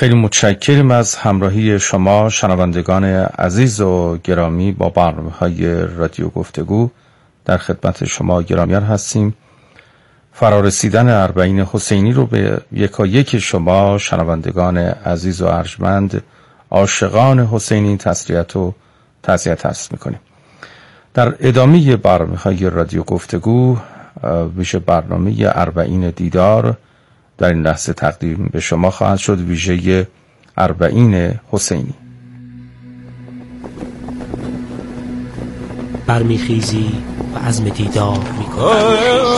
خیلی متشکرم از همراهی شما شنوندگان عزیز و گرامی با برنامه‌های رادیو گفتگو. در خدمت شما گرامیان هستیم. فرارسیدن اربعین حسینی رو به یکایک شما شنوندگان عزیز و ارجمند عاشقان حسینی تسلیت و تعزیت عرض می‌کنیم. در ادامه برنامه‌های رادیو گفتگو ویژه برنامه اربعین دیدار در این لحظه تقدیم به شما خواهد شد، ویژه اربعین حسینی. برمیخیزی و عزم دیدار میکنی،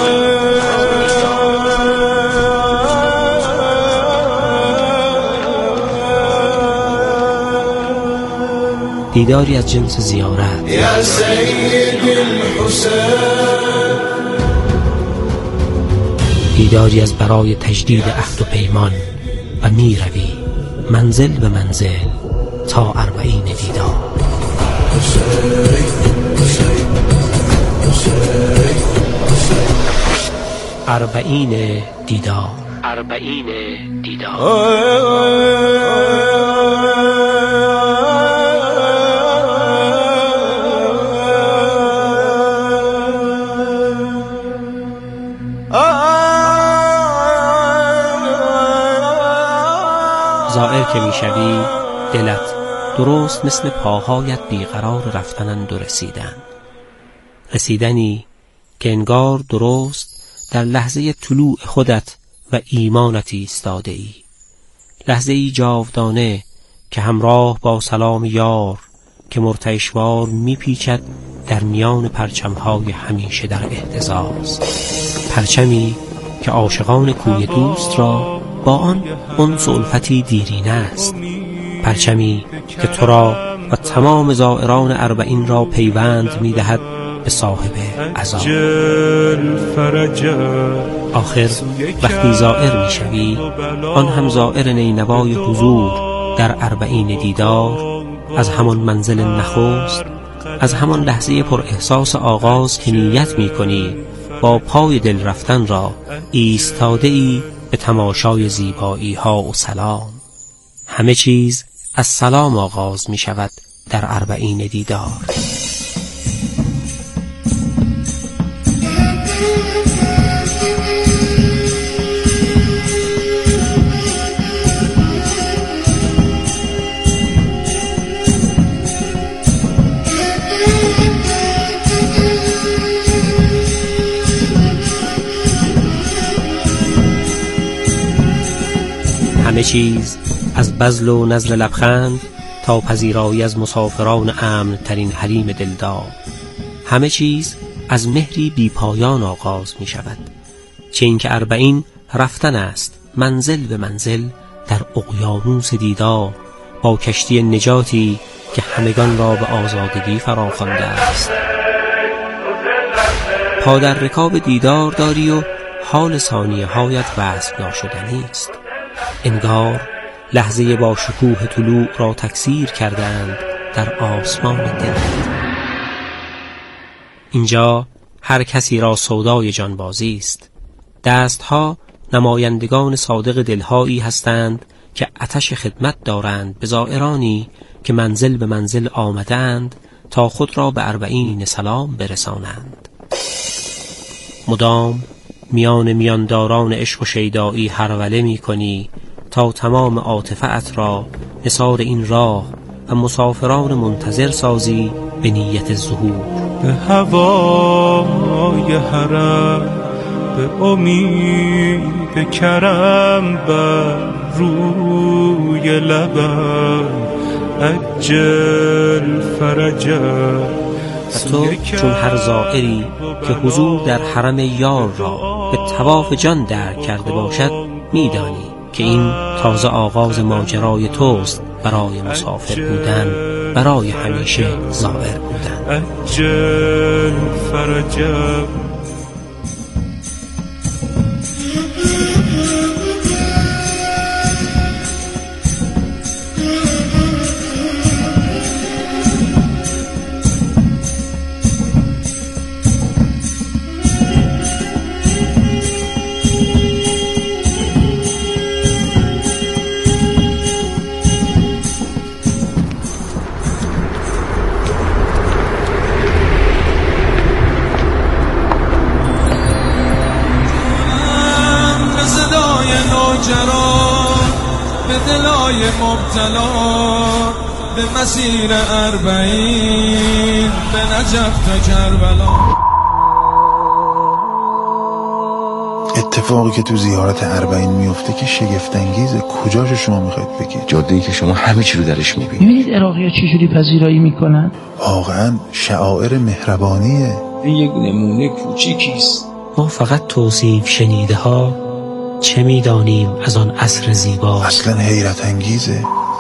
دیداری از جنس زیارت. یا سید الحسین، دیداری از برای تجدید عهد و پیمان و می روی منزل به منزل تا اربعین دیدار. اربعین دیدار. اربعین دیدار. زائر که میشوی دلت درست مثل پاهایت بیقرار رفتنند و رسیدنی که انگار درست در لحظه طلوع خودت و ایمانت ایستاده ای، لحظه ای جاودانه که همراه با سلام یار که مرتعشوار میپیچد در میان پرچمهای همیشه در اهتزاز، پرچمی که عاشقان کوی دوست را با آن انس و الفتی دیرینه است، پرچمی که تو را و تمام زائران اربعین را پیوند می‌دهد به صاحب عزا. آخر وقتی زائر می‌شوی، آن هم زائر نینوای حضور در اربعین دیدار، از همان منزل نخست، از همان لحظه پر احساس آغاز که نیت می‌کنی با پای دل رفتن را ایستاده ای به تماشای زیبایی ها و سلام. همه چیز از سلام آغاز می شود در اربعین دیدار. همه چیز از بذل و نزل لبخند تا پذیرایی از مسافران امن ترین حریم دلدار. همه چیز از مهری بی پایان آغاز می شود، چه این که اربعین رفتن است منزل به منزل در اقیانوس دیدار، با کشتی نجاتی که همگان را به آزادگی فراخوانده است. پا در رکاب دیدار داری و حال ثانیه هایت وصف ناشدنی است. انگار لحظه با شکوه طلوع را تکثیر کردند در آسمان دلت. اینجا هر کسی را سودای جانبازی است. دستها نمایندگان صادق دلهایی هستند که آتش خدمت دارند به زائرانی که منزل به منزل آمدند تا خود را به اربعین سلام برسانند. مدام میان میانداران عشق و شیدایی هروله می کنی تا تمام عاطفه‌ات را نثار این راه و مسافران منتظر سازی به نیت ظهور. به هوای حرم، به امید کرم، بر روی لبم عجل فرجم. و تو چون هر زائری که حضور در حرم یار را به طواف جان درک کرده باشد میدانی که این تازه آغاز ماجرای توست برای مسافر بودن، برای همیشه زائر بودن. عجل فرجم. مبتلا به مسیر 40 به نجف تا کربلا. اتفاقی که تو زیارت 40 میفته که شگفت انگیزه. کجاشو شما میخواید بگید؟ جاده‌ای که شما همه چی رو درش میبینید. میبینید عراقی‌ها چجوری پذیرایی میکنن؟ واقعا شعائر مهربانیه. این یک نمونه کوچیکیست. ما فقط توصیف شنیده ها چه میدانیم از آن عصر زیبا. اصلا حیرت انگیزه.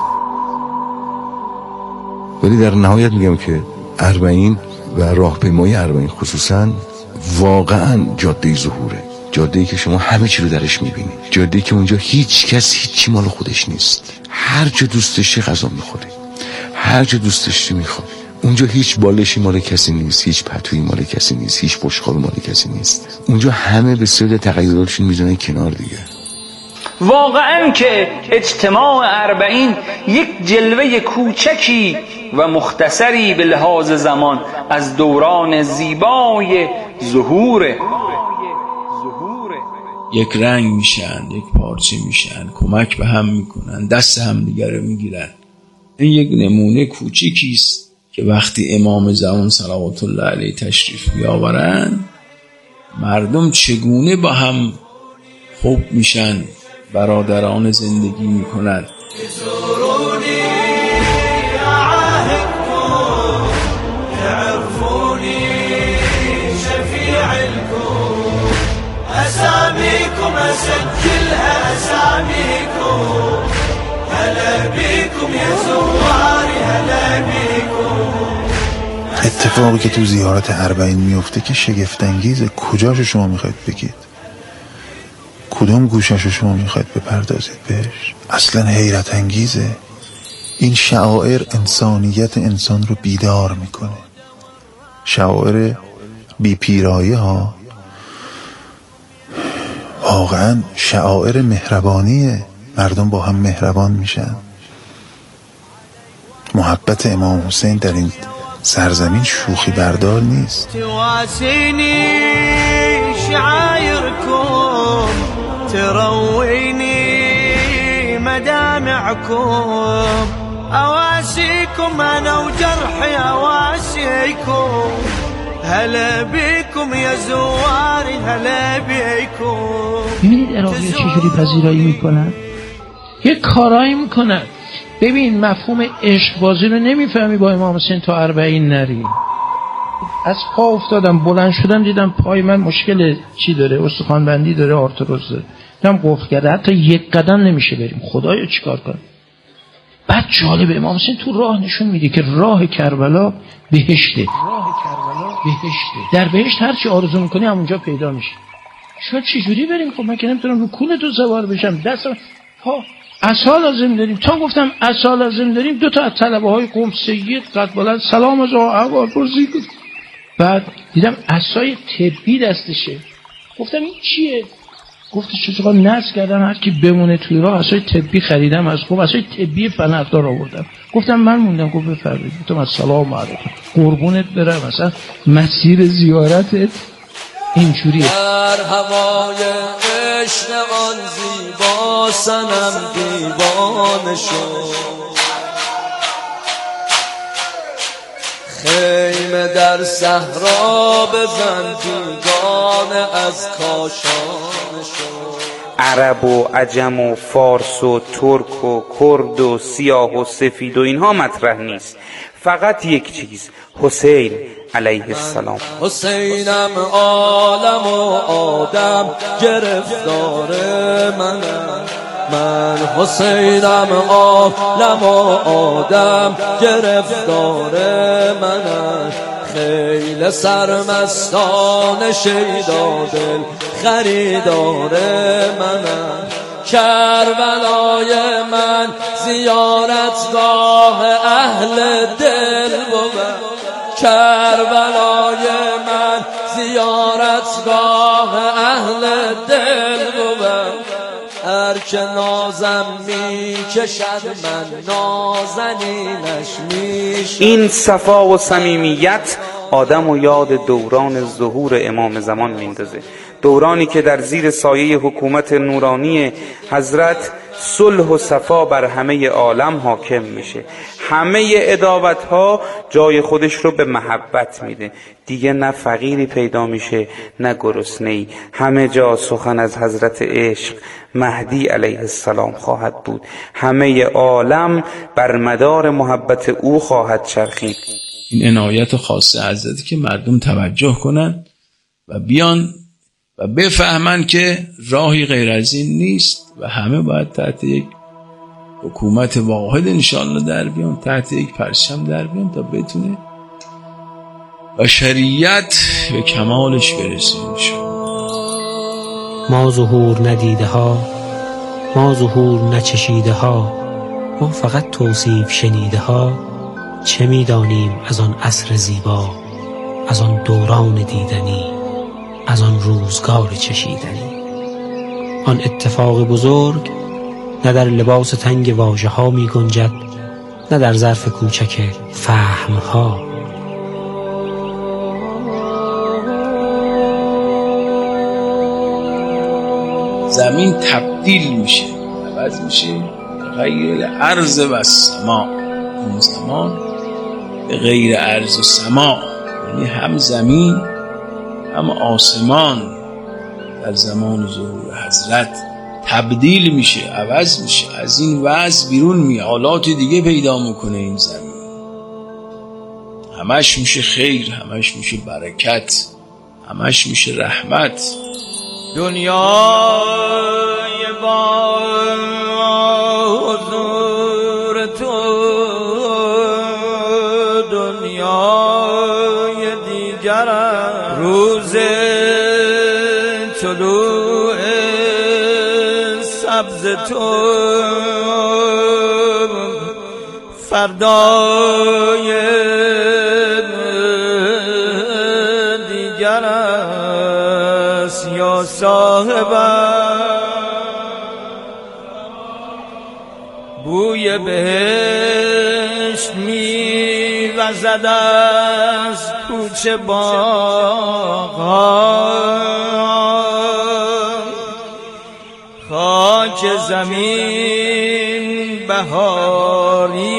ولی در نهایت میگم که 40 و راهپیمایی 40 خصوصا واقعا جاده ظهوره. جاده‌ای که شما همه چی رو درش میبینید. جاده‌ای که اونجا هیچ کس هیچی مال خودش نیست. هر جا دوست داشته غذا میخوره، هر جا دوست داشته میخوره. اونجا هیچ بالشی مال کسی نیست، هیچ پتویی مال کسی نیست، هیچ بشقابی مال کسی نیست. اونجا همه به صورت تغییراتشون میزنن کنار دیگه. واقعا که اجتماع 40 یک جلوه کوچکی و مختصری به لحاظ زمان از دوران زیبای ظهوره. یک رنگ میشن، یک پارچه میشن، کمک به هم میکنن، دست هم دیگر رو میگیرن. این یک نمونه کوچیکیست که وقتی امام زمان صلوات الله علیه تشریف بیاورن مردم چگونه با هم خوب میشن، برادران زندگی میکنن. أساميكم أسجلها أساميكم هلا بيكم يا زواري هلا بيكم. اتفاقی که تو زیارت 40 میفته که شگفت انگیزه. کجاشو شما میخواید بگید؟ کدوم گوششو شما میخواید بپردازید بهش؟ اصلا حیرت انگیزه. این شعائر انسانیت انسان رو بیدار میکنه. شعائر بی پیرایه ها واقعا شعائر مهربانیه. مردم با هم مهربان میشن. محبت امام حسین در این سرزمین شوخی بردار نیست. تواسيني شعايركم ترويني مدامعكم أواسيكم أنا وجرحي أواسيكم هلا بيكم يا زواري هلا بيكم. میبینید عراقی‌ها چجوری پذیرایی میکنن؟ یک کارایی میکنن. ببین مفهوم عشق بازی رو نمیفهمی با امام حسین تا 40 نری. از پا افتادم بلند شدم دیدم پای من مشکل چی داره، استخوانبندی داره، آرتروز داره، دیدم قفل کرده، حتی یک قدم نمیشه بریم. خدایا چیکار کنم؟ بعد جالب امام حسین تو راه نشون میده که راه کربلا بهشته. در بهشت هر چی آرزو میکنی همونجا پیدا میشه. شاید چجوری بریم؟ خب من که نمیتونم رو کول تو سوار بشم. دستم پا عصا لازم داریم. تا گفتم عصا لازم داریم 2 تا از طلبه های قم سید قد بلند سلام از احوال پرسی کرد. بعد دیدم عصای طبی دستشه. گفتم این چیه؟ گفتش چطور نصب کردم هر کی بمونه توی راه عصای طبی خریدم از قم، عصای طبی فنردار آوردم. گفتم من موندم. گفت بفرمایید. گفتم السلام علیکم. قربونت برم. مثلا مسیر زیارتت اینجوریه. در هوای عشق آن زیبا صنم دیوانه شد، خیمه در صحرا بزن بیگانه از کاشانه شد. عرب و عجم و فارس و ترک و کرد و سیاه و سفید و اینها مطرح نیست. فقط یک چیز، حسین علیه السلام. حسینم عالم و آدم گرفتار منم، من حسینم عالم و آدم گرفتار منم. خیل سرمستان شیدا دل خریدار منم. کربلای من زیارتگاه اهل دل بود، کربلای من زیارتگاه اهل دل بود. هر که نازم میکشد من نازنینش میشم. این صفا و صمیمیت آدم و یاد دوران ظهور امام زمان میندازه، دورانی که در زیر سایه حکومت نورانی حضرت صلح و صفا بر همه عالم حاکم میشه، همه عداوت ها جای خودش رو به محبت میده، دیگه نه فقیری پیدا میشه نه گرسنه‌ای، همه جا سخن از حضرت عشق مهدی علیه السلام خواهد بود، همه عالم بر مدار محبت او خواهد چرخید. این عنایت خاصه حضرتی که مردم توجه کنن و بیان و بفهمن که راهی غیر از این نیست و همه باید تحت یک حکومت واحد انشاءالله در بیان، تحت یک پرچم در بیان تا بتونه و شریعت به کمالش برسه انشاءالله. ما ظهور ندیده ها، ما ظهور نچشیده ها، ما فقط توصیف شنیده ها، چه میدانیم از آن عصر زیبا، از آن دوران دیدنی، از آن روزگار چشیدنی. آن اتفاق بزرگ نه در لباس تنگ واژه ها می گنجد، نه در ظرف کوچک فهم ها. زمین تبدیل میشه، عوض میشه، غیر ارض و سما. اون زمان به غیر ارض و سما، یعنی هم زمین هم آسمان در زمان ظهور حضرت تبدیل میشه، عوض میشه، از این وضع بیرون میاد، حالات دیگه پیدا میکنه. این زمین همش میشه خیر، همش میشه برکت، همش میشه رحمت. دنیای با حضور تو، دنیای دیگر روز طلوع سبز تو، فردای دیگر است یا صاحبم. بوی بهشت می وزد از کوچه باغ‌ها، خاک زمین بهاری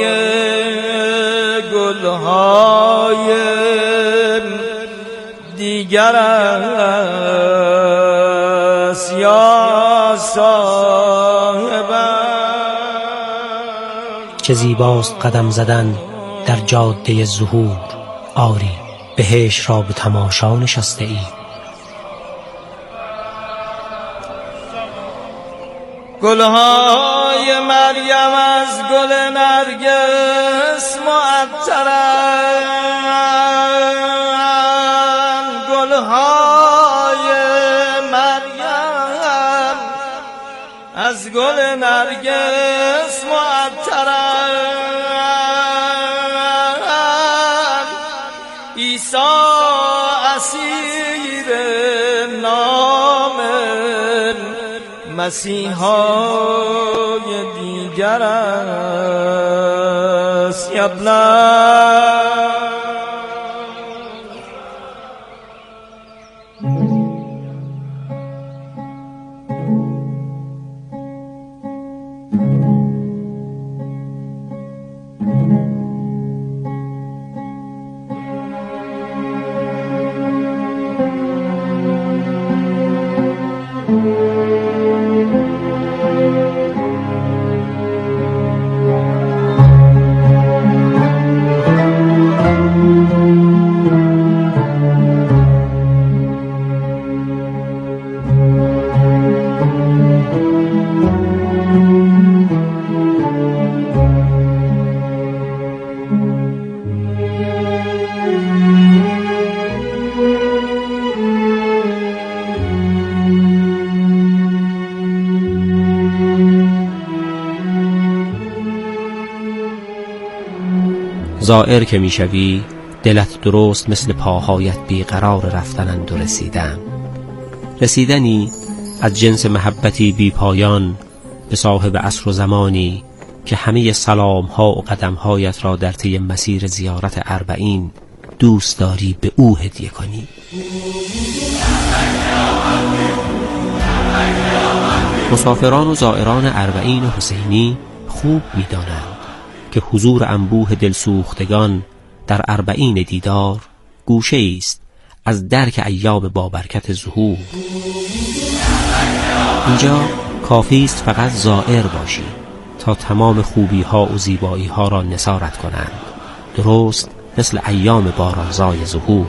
گلهای دیگر است یا صاحبم. چه زیباست قدم زدن در جاده ظهور، آری بهشت را به تماشا نشسته ای. گلهای مریم از گل نرگس معطرند، گلهای مریم از گل نرگس معطرند. عیسی اسیر نام مسیحای دیگر است یبلغ. زائر که میشوی دلت درست مثل پاهایت بیقرار رفتنند و رسیدنی از جنس محبتی بی پایان به صاحب عصر و زمانی که همه سلام ها و قدم هایت را در طی مسیر زیارت اربعین دوست داری به او هدیه کنی. مسافران و زائران اربعین حسینی خوب می‌دانند که حضور انبوه دلسوختگان در اربعین دیدار گوشه است از درک ایام بابرکت ظهور. اینجا کافی است فقط زائر باشی تا تمام خوبی ها و زیبایی ها را نثارت کنند، درست مثل ایام بارانزای ظهور.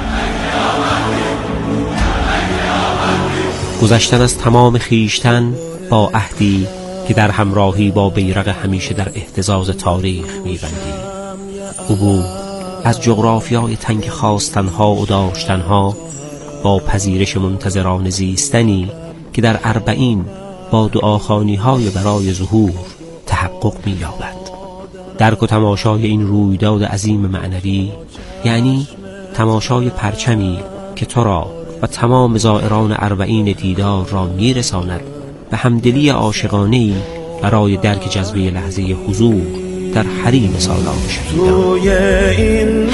گذشتن از تمام خیشتن با عهدی که در همراهی با بیرق همیشه در اهتزاز تاریخ می‌بندی. عبور از جغرافیای تنگ خواستنها و داشتنها با پذیرش منتظران زیستنی که در اربعین با دعاخوانی‌های برای ظهور تحقق می‌یابد. درک و تماشای این رویداد عظیم معنوی یعنی تماشای پرچمی که تو را و تمام زائران اربعین دیدار را می‌رساند به همدلی عاشقانه‌ای برای درک جذبه لحظه حضور در حریم سالار شهیدان. توی این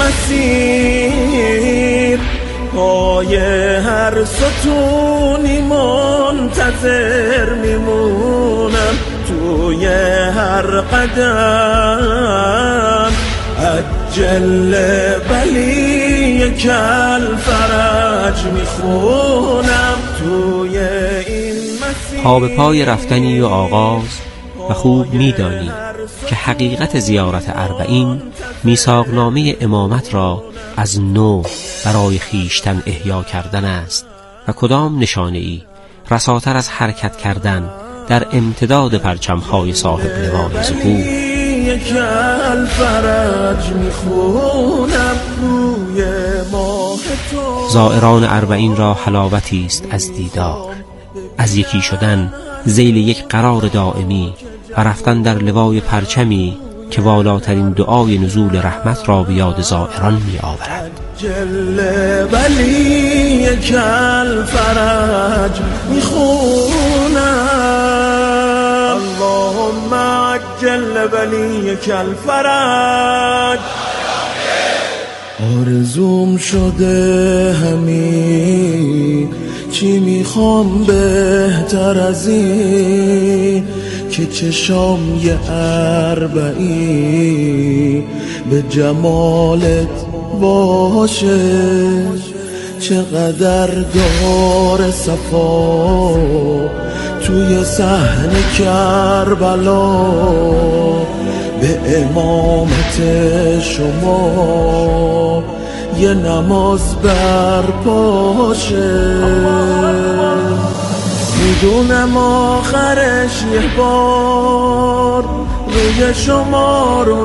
مسیر پای هر ستونی منتظر میمونم، توی هر قدم عجل بلی کل فرج میخونم. توی این مسیر پا به پای رفتنی و آغاز و خوب میدانی که حقیقت زیارت اربعین میثاقنامه امامت را از نو برای خیشتن احیا کردن است و کدام نشانه ای رساتر از حرکت کردن در امتداد پرچم‌های صاحب لوای ظهور. زائران اربعین را حلاوتی است از دیدار، از یکی شدن ذیل یک قرار دائمی و رفتن در لوای پرچمی که والاترین دعای نزول رحمت را به یاد زائران می آورد. جل بلی کل فرج می خونم، اللهم عجل بلی کل فرج. آرزوم شده همین، چی میخوام بهتر از این که چشام یه اربعین به جمالت باشه. چقدر دار صفا توی صحن کربلا به امامت شما یه نماز برپاشه. میدونم آخرش یه بار روی شما رو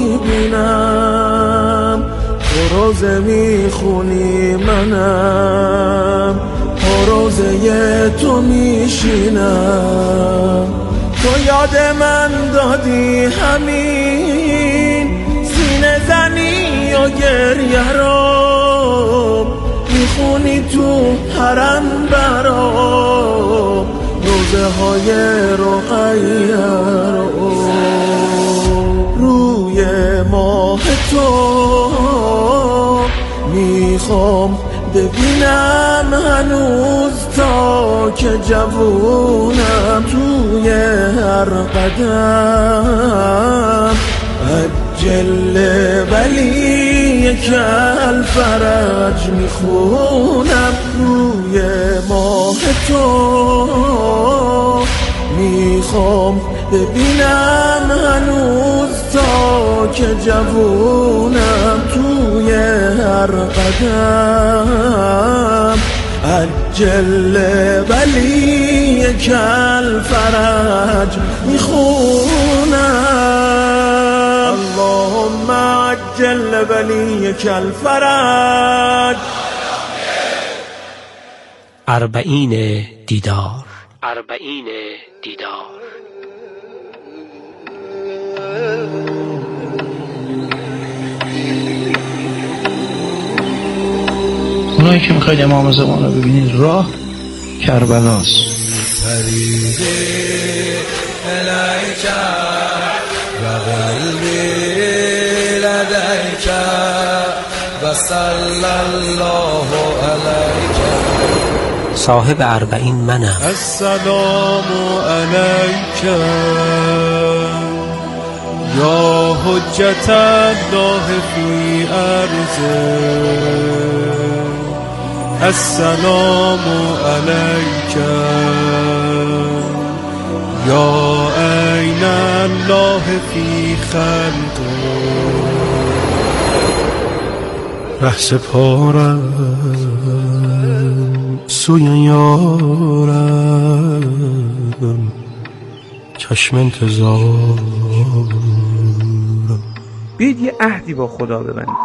میبینم، تو روزه میخونی منم تا روزه تو میشینم. تو یاد من دادی همین سینه زنی و گریه رو میخونی تو حرم برام روزه های رقیه رو. روی ماه تو میخوام ببینم هنوز تا که جوونم، توی هر قدم عجل ولی کل فرج میخونم. روی ماه تو میخوام ببینم هنوز تا که جوونم، توی هر قدم عجل ولی کل فرج میخونم. اللهم عجل ولی کل فرج. اربعین دیدار. اربعین دیدار. اونایی که میخواید امام زمان رو ببینید راه کربلاست. إليك وقلبي لديك و صلی الله علیک. صاحب اربعین منم. السلام علیک یا حجت الله فی ارضه. السلام علیک یا عین الله فی خلقه. ره سپارم سوی یارم، چشم انتظارم. بیاید یه عهدی با خدا ببندید.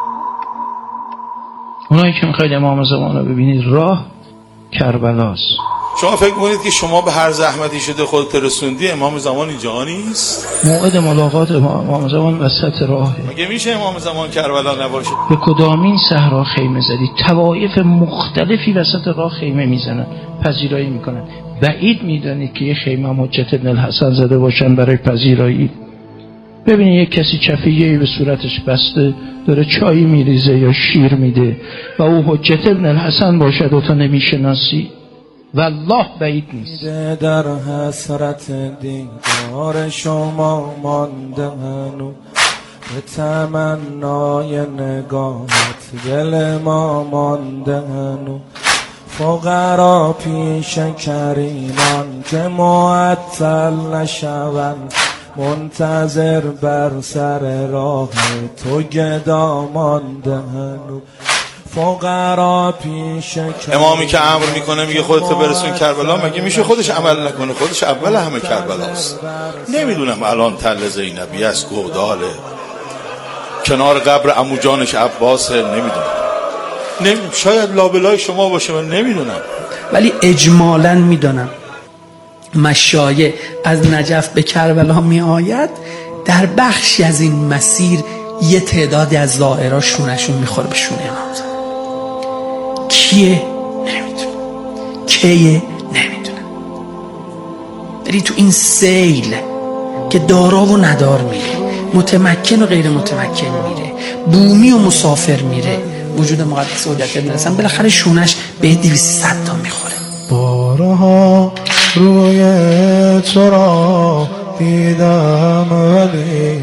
اونایی که میخواید امام زمان رو ببینید، راه کربلاست. شما فکر می‌کنید که شما به هر زحمتی شده خودت رسوندی، امام زمان اینجا نیست؟ موعد ملاقات امام زمان وسط راهه. مگه میشه امام زمان کربلا نباشه؟ به کدامین صحرا خیمه زدید؟ طوایف مختلفی وسط راه خیمه میزنن، پذیرایی میکنن. بعید میدانید که یه خیمه هم حجت ابن الحسن زده باشن برای پذیرایی. ببینید یک کسی چفیه‌ای به صورتش بسته داره چای میریزه یا شیر میده و او حجت ابن الحسن باشد و تو نمیشناسی، والله بعید نیست. در حسرت دیدار شما مانده منو، به تمنای نگاهت دل ما مانده منو. فقرا پیش کریمان که معطل نشوند، منتظر بر سر راه تو گدا مانده منو. فقرا پیش امامی که امر میکنه میگه خودت برسون کربلا، مگه میشه خودش عمل نکنه؟ خودش اول همه کربلاست. نمیدونم الان تل زینبی است، گوداله، کنار قبر عمو جانش عباسه، نمیدونم. شاید لابلای شما باشه، من نمیدونم. ولی اجمالاً میدونم مشایع از نجف به کربلا می آید، در بخشی از این مسیر یه تعدادی از زائرها شونشون میخوره به شونه امام زمان. کیه؟ نمیدونم. کیه؟ نمیدونم. ولی تو این سیل که دارا و ندار میره، متمکن و غیر متمکن میره، بومی و مسافر میره، وجود مقدس حجت ابن الحسن بالاخره شونش به 200 تا میخوره. بارها روی تو را دیدم ولی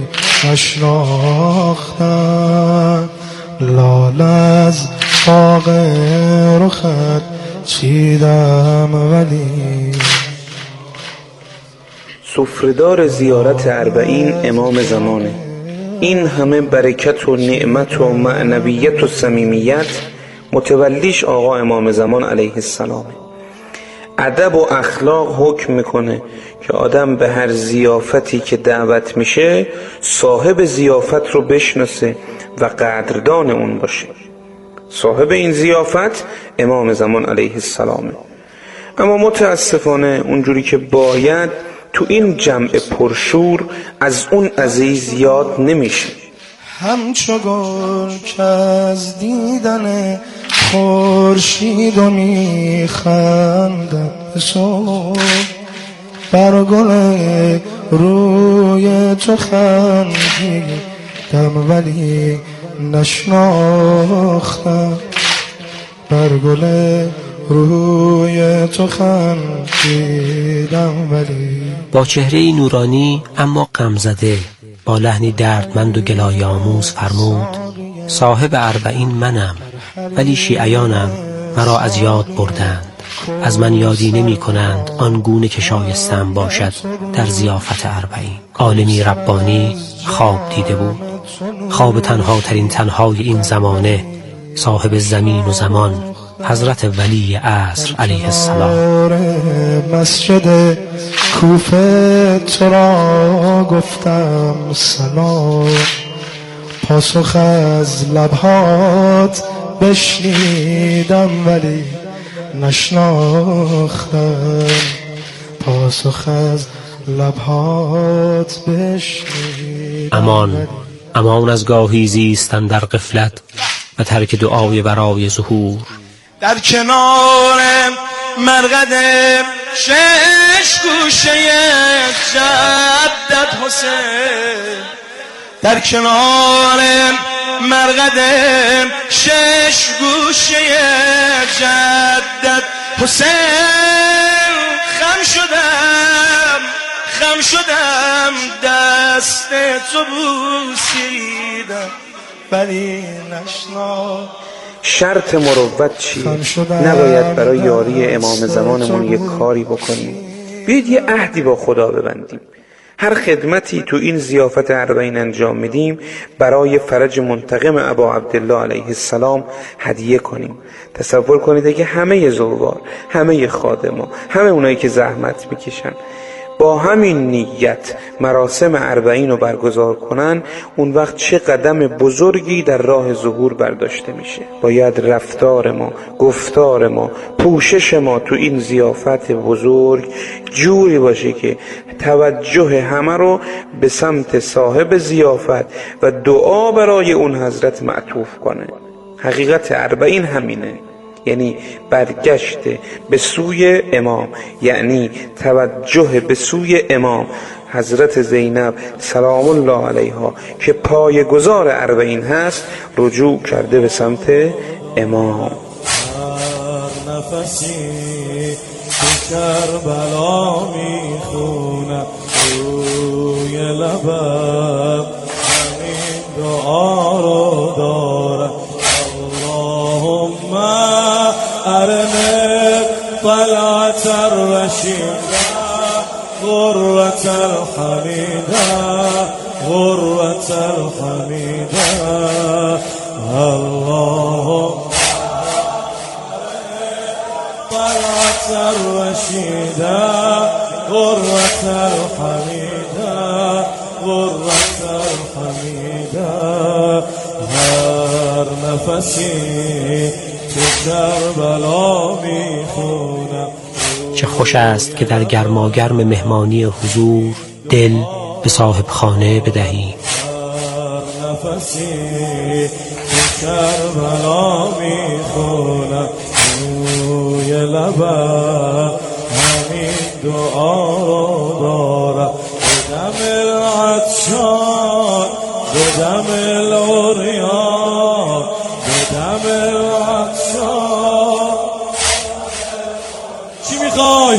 نشناختم، لال از باغ رخت چیدم ولی. سفره‌دار زیارت اربعین امام زمانه. این همه برکت و نعمت و معنویت و صمیمیت متولیش آقا امام زمان علیه السلامه. ادب و اخلاق حکم میکنه که آدم به هر ضیافتی که دعوت میشه صاحب ضیافت رو بشناسه و قدردان اون باشه. صاحب این ضیافت امام زمان علیه السلامه. اما متاسفانه اونجوری که باید تو این جمع پرشور از اون عزیز یاد نمیشه. همچو گل که از دیدن خورشید و میخندد صبح، بر گل روی تو خندیدم ولی نشناختم، بر گل روی تو خندیدم ولی. با چهره نورانی اما غمزده، با لحنی دردمند و گلای آموز فرمود: صاحب اربعین منم، ولی شیعیانم مرا از یاد بردند، از من یادی نمی کنند آنگونه که شایستم باشد در ضیافت اربعین. عالمی ربانی خواب دیده بود، خواب تنها ترین تنهای این زمانه، صاحب زمین و زمان، حضرت ولی عصر علیه السلام. مسجد کوفه تو را گفتم سلام، پاسخ از لبهات بشنیدم ولی نشناختم، پاسخ از لبهات بشنیدم. امان از گاهی زیستن در غفلت و ترک دعای برای ظهور. در کنار مرقد شش گوشه جدت حسین، در کنار مرقد شش گوشه جدت حسین خم شدم دست تو بوسیدم ولی نشنا. شرط مروت چیه؟ نباید برای یاری امام زمانمون یک کاری بکنیم. بیایید یه عهدی با خدا ببندیم. هر خدمتی تو این ضیافت اربعین انجام میدیم برای فرج منتقم ابا عبدالله علیه السلام هدیه کنیم. تصور کنید که همه زوار، همه خادما، همه اونایی که زحمت میکشن با همین نیت مراسم اربعین رو برگزار کنن، اون وقت چه قدم بزرگی در راه ظهور برداشته میشه. باید رفتار ما، گفتار ما، پوشش ما تو این ضیافت بزرگ جوری باشه که توجه همه رو به سمت صاحب ضیافت و دعا برای اون حضرت معطوف کنه. حقیقت اربعین همینه، یعنی برگشت به سوی امام، یعنی توجه به سوی امام حضرت زینب سلام الله علیها که پایه‌گذار اربعین هست، رجوع کرده به سمت امام. هر نفسی که کربلا میخونم روی لبم همین دعا رو دارم. اللهم ارنا طلعت الرشیدة غرة الحمیدة غرة الحمیدة. اللهم طلعت الرشیدة غرة الحمیدة غرة الحمیدة. هر نفسی که کربلا میخونم. چه خوش است که در گرماگرم مهمانی حضور دل به صاحب خانه بدهیم. هر نفسی که کربلا میخونم روی لبم همین دعا رو دارم. بدم العطشان بدم العریان بدم العطشان. چی میخوای؟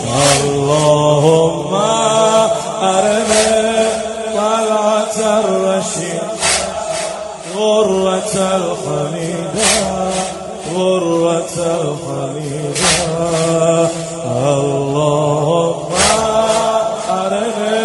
اللهم ارنا طلعت الرشیدة غرة الحمیدة غرة الحمیدة. اللهم ارنا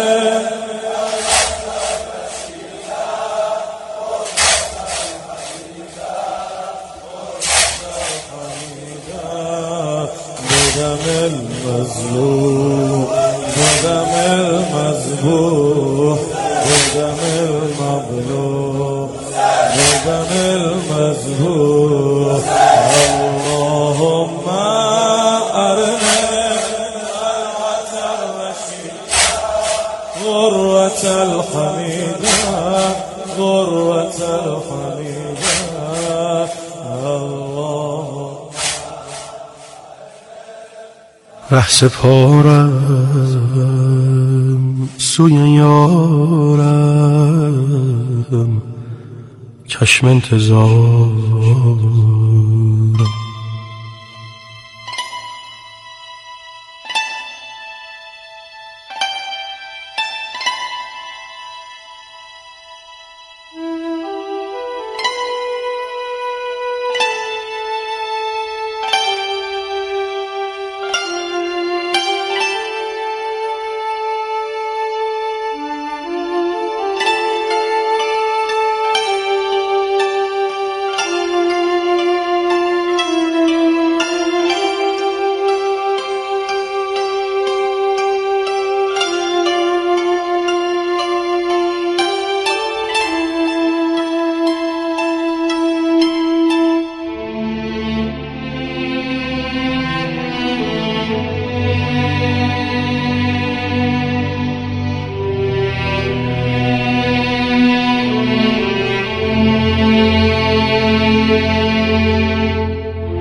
بدم المظلوم بدم المذبوح بدم المظلوم بدم المذبوح. اللهم ارنا طلعت الرشیدة غرة الحمیدة غرة الحمیدة. ره سپارم سوی یارم چشم انتظارم